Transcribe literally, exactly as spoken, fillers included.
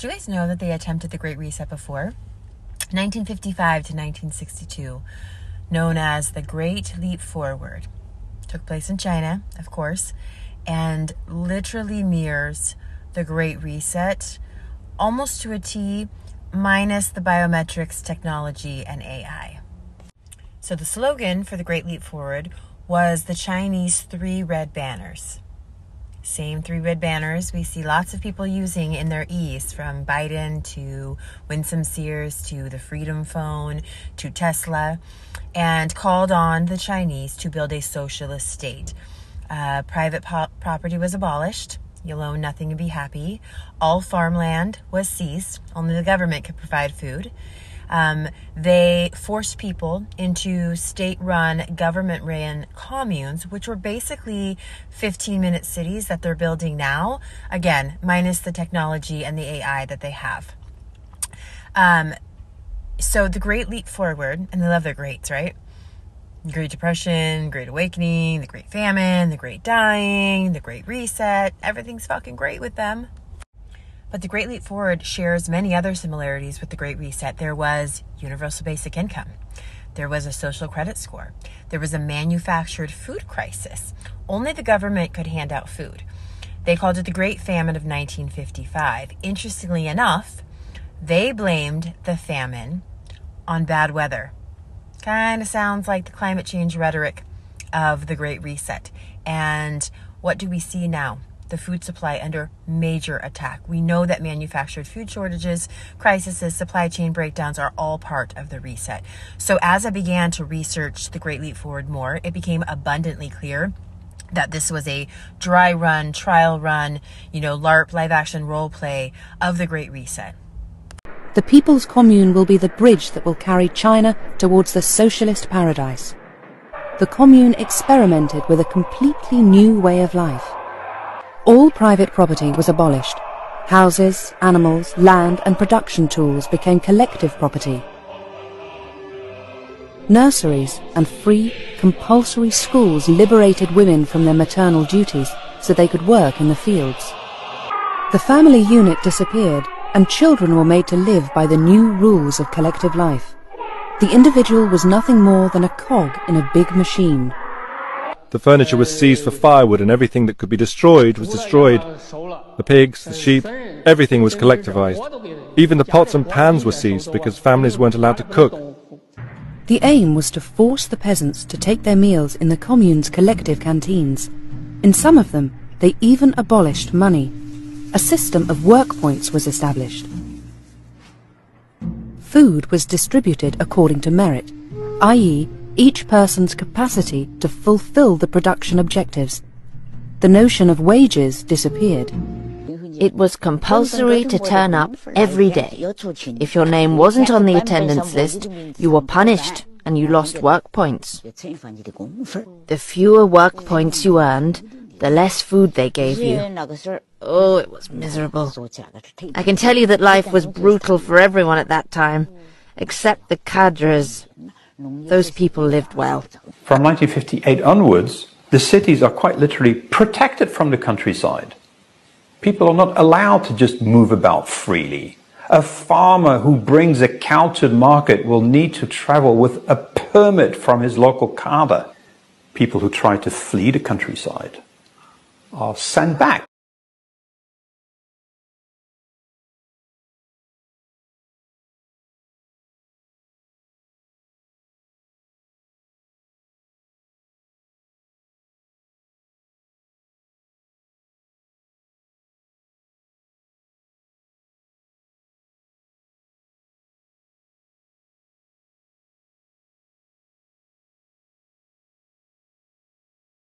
you guys know that they attempted the Great Reset before? nineteen fifty-five to nineteen sixty-two, known as the Great Leap Forward. Took place in China, of course, and literally mirrors the Great Reset almost to a T, minus the biometrics technology and A I. So the slogan for the Great Leap Forward was the Chinese three red banners. Same three red banners we see lots of people using in their E's, from Biden to Winsome Sears to the Freedom Phone to Tesla, and called on the Chinese to build a socialist state. Uh, private po- property was abolished. You'll own nothing and be happy. All farmland was seized. Only the government could provide food. Um, they forced people into state-run, government-ran communes, which were basically fifteen-minute cities that they're building now. Again, minus the technology and the A I that they have. Um, so the Great Leap Forward, and they love their greats, right? The Great Depression, Great Awakening, the Great Famine, the Great Dying, the Great Reset. Everything's fucking great with them. But the Great Leap Forward shares many other similarities with the Great Reset. There was universal basic income. There was a social credit score. There was a manufactured food crisis. Only the government could hand out food. They called it the Great Famine of nineteen fifty-five. Interestingly enough, they blamed the famine on bad weather. Kind of sounds like the climate change rhetoric of the Great Reset. And what do we see now? The food supply under major attack. We know that manufactured food shortages, crises, supply chain breakdowns are all part of the reset. So as I began to research the Great Leap Forward more, it became abundantly clear that this was a dry run, trial run, you know, LARP, live action role play of the Great Reset. The People's Commune will be the bridge that will carry China towards the socialist paradise. The Commune experimented with a completely new way of life. All private property was abolished. Houses, animals, land and production tools became collective property. Nurseries and free, compulsory schools liberated women from their maternal duties so they could work in the fields. The family unit disappeared, and children were made to live by the new rules of collective life. The individual was nothing more than a cog in a big machine. The furniture was seized for firewood, and everything that could be destroyed was destroyed. The pigs, the sheep, everything was collectivized. Even the pots and pans were seized because families weren't allowed to cook. The aim was to force the peasants to take their meals in the commune's collective canteens. In some of them, they even abolished money. A system of work points was established. Food was distributed according to merit, that is, each person's capacity to fulfill the production objectives. The notion of wages disappeared. It was compulsory to turn up every day. If your name wasn't on the attendance list, you were punished and you lost work points. The fewer work points you earned, the less food they gave you. Oh, it was miserable. I can tell you that life was brutal for everyone at that time, except the cadres. Those people lived well. From nineteen fifty-eight onwards, the cities are quite literally protected from the countryside. People are not allowed to just move about freely. A farmer who brings a cow to the market will need to travel with a permit from his local cadre. People who try to flee the countryside are sent back.